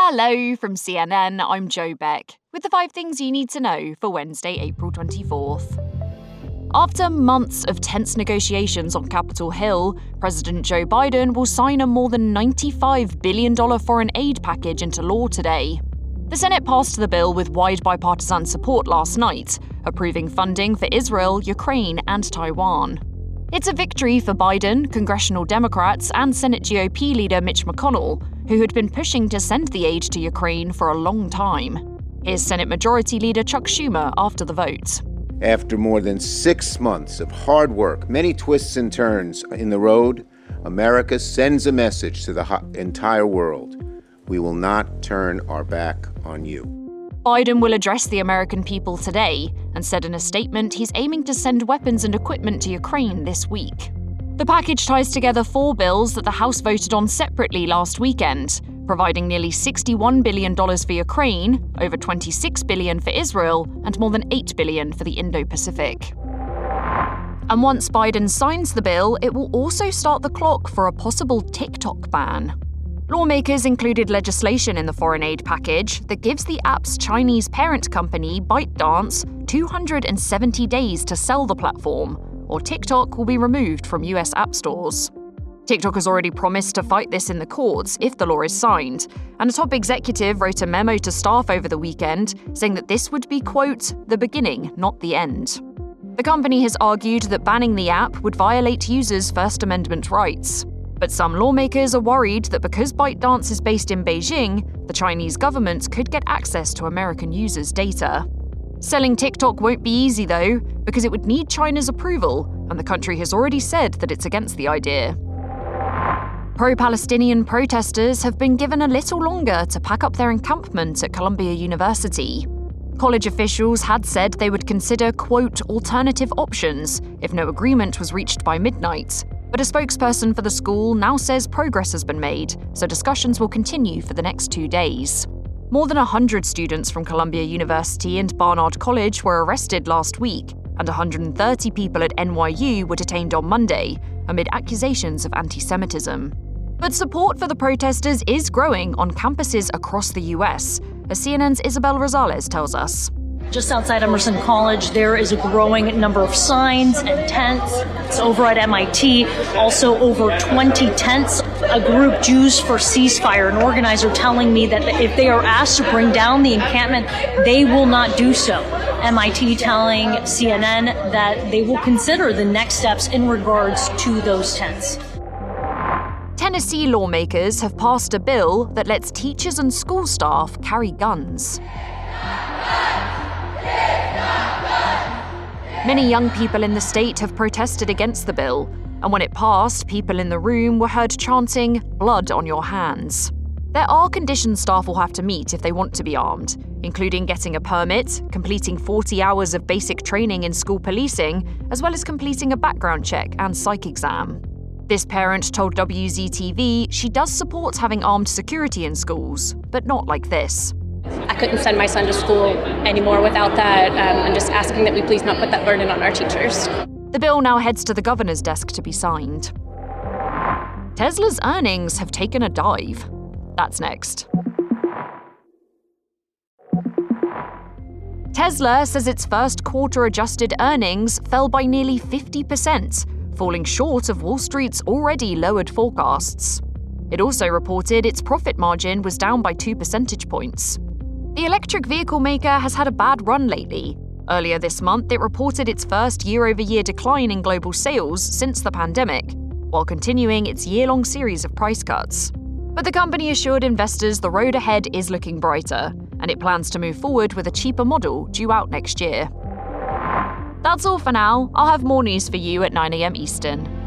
Hello from CNN, I'm Jo Beck, with the 5 things you need to know for Wednesday, April 24th. After months of tense negotiations on Capitol Hill, President Joe Biden will sign a more than $95 billion foreign aid package into law today. The Senate passed the bill with wide bipartisan support last night, approving funding for Israel, Ukraine, and Taiwan. It's a victory for Biden, congressional Democrats, and Senate GOP leader Mitch McConnell, who had been pushing to send the aid to Ukraine for a long time. Here's Senate Majority Leader Chuck Schumer after the vote. After more than 6 months of hard work, many twists and turns in the road, America sends a message to the entire world. We will not turn our back on you. Biden will address the American people today and said in a statement he's aiming to send weapons and equipment to Ukraine this week. The package ties together 4 bills that the House voted on separately last weekend, providing nearly $61 billion for Ukraine, over $26 billion for Israel, and more than $8 billion for the Indo-Pacific. And once Biden signs the bill, it will also start the clock for a possible TikTok ban. Lawmakers included legislation in the foreign aid package that gives the app's Chinese parent company, ByteDance, 270 days to sell the platform, or TikTok will be removed from US app stores. TikTok has already promised to fight this in the courts if the law is signed, and a top executive wrote a memo to staff over the weekend saying that this would be, quote, the beginning, not the end. The company has argued that banning the app would violate users' First Amendment rights. But some lawmakers are worried that because ByteDance is based in Beijing, the Chinese government could get access to American users' data. Selling TikTok won't be easy, though, because it would need China's approval, and the country has already said that it's against the idea. Pro-Palestinian protesters have been given a little longer to pack up their encampment at Columbia University. College officials had said they would consider, quote, alternative options if no agreement was reached by midnight. But a spokesperson for the school now says progress has been made, so discussions will continue for the next 2 days. More than 100 students from Columbia University and Barnard College were arrested last week, and 130 people at NYU were detained on Monday, amid accusations of anti-Semitism. But support for the protesters is growing on campuses across the US, as CNN's Isabel Rosales tells us. Just outside Emerson College, there is a growing number of signs and tents. It's over at MIT, also over 20 tents. A group, Jews for Ceasefire, an organizer telling me that if they are asked to bring down the encampment, they will not do so. MIT telling CNN that they will consider the next steps in regards to those tents. Tennessee lawmakers have passed a bill that lets teachers and school staff carry guns. Many young people in the state have protested against the bill, and when it passed, people in the room were heard chanting, "Blood on your hands." There are conditions staff will have to meet if they want to be armed, including getting a permit, completing 40 hours of basic training in school policing, as well as completing a background check and psych exam. This parent told WZTV she does support having armed security in schools, but not like this. I couldn't send my son to school anymore without that, and just asking that we please not put that burden on our teachers. The bill now heads to the governor's desk to be signed. Tesla's earnings have taken a dive. That's next. Tesla says its first quarter adjusted earnings fell by nearly 50%, falling short of Wall Street's already lowered forecasts. It also reported its profit margin was down by 2 percentage points. The electric vehicle maker has had a bad run lately. Earlier this month, it reported its first year-over-year decline in global sales since the pandemic, while continuing its year-long series of price cuts. But the company assured investors the road ahead is looking brighter, and it plans to move forward with a cheaper model due out next year. That's all for now. I'll have more news for you at 9 a.m. Eastern.